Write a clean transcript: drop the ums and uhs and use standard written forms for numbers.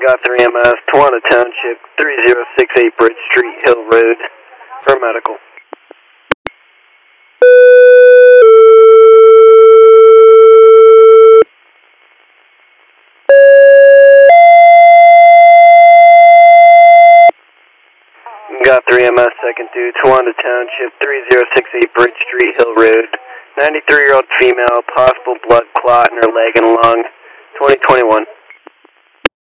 Got 3 MS, Tawana Township, 3068 Bridge Street, Hill Road, for medical. Got 3 MS, second to Tawana Township, 3068 Bridge Street, Hill Road. 93-year-old female, possible blood clot in her leg and lung, 2021.